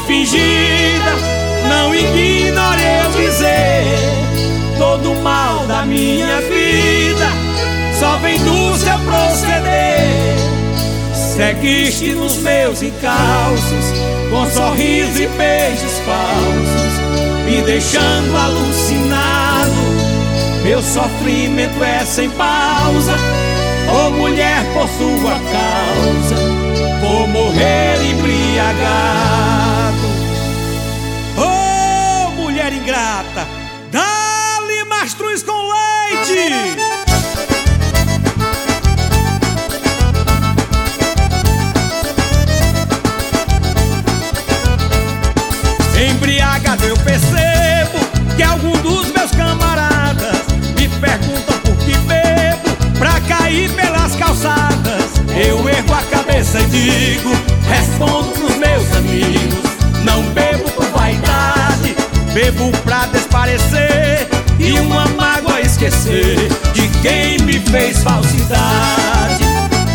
fingida, não ignore eu dizer. Todo o mal da minha vida só vem do seu proceder. Seguiste nos meus encalços com sorriso e beijos falsos, me deixando alucinado. Meu sofrimento é sem pausa. Oh, mulher, por sua causa vou morrer embriagado. Oh, mulher ingrata, dá-lhe mastruz com leite. Embriagado eu percebo que algum dos meus camaradas me perguntam por que bebo, pra cair pelas calçadas. Eu ergo a cabeça e digo, respondo pros meus amigos: não bebo por vaidade, bebo pra desparecer e uma mágoa esquecer de quem me fez falsidade.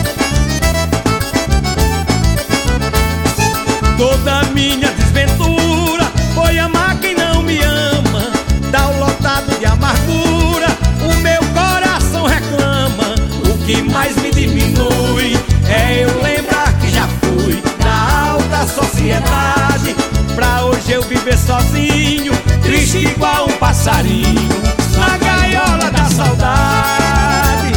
Toda minha desventura foi amar quem não me ama. Dá o lotado de amargura, o meu coração reclama. O que mais me diminui é eu lembrar que já fui da alta sociedade, pra hoje eu viver sozinho, triste igual um passarinho na gaiola da saudade.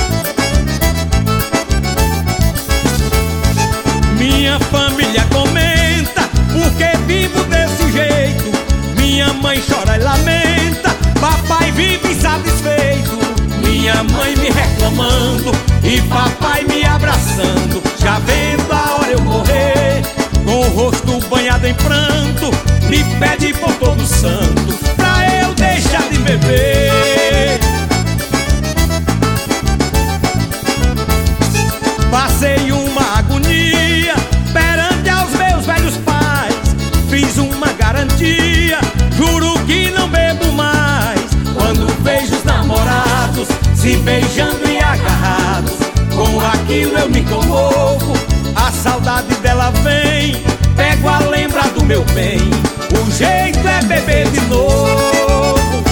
Minha família comenta porque vivo desse jeito. Minha mãe chora e lamenta, papai vive insatisfeito. Minha mãe me reclamando e papai me abraçando, já vendo a hora eu morrer. Com o rosto banhado em pranto, me pede por todo santo pra eu deixar de beber. Passei uma agonia perante aos meus velhos pais. Fiz uma garantia, juro que não bebo mais. Quando vejo os namorados se beijando e agarrados, com aquilo eu me comovo. A saudade dela vem, pego a lembrar do meu bem. O jeito é beber de novo.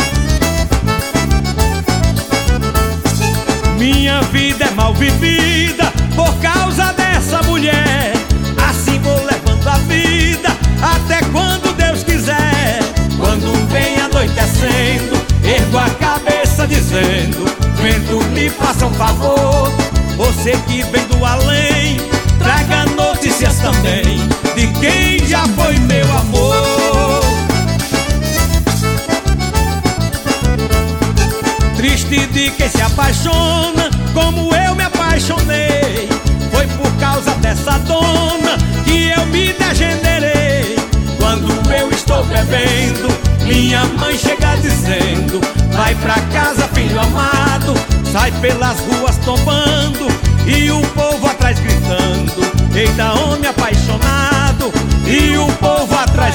Minha vida é mal vivida por causa dessa mulher. Assim vou levando a vida até quando Deus quiser. Quando vem anoitecendo, ergo a cabeça dizendo: vento, me faça um favor, você que vem do além, traga notícias também de quem já foi meu amor. Triste de quem se apaixona como eu me apaixonei. Foi por causa dessa dona que eu me degenerei. Quando eu estou bebendo, minha mãe chega dizendo: vai pra casa, filho amado. Sai pelas ruas tombando e o povo atrás gritando: eita, homem apaixonado. E o povo atrás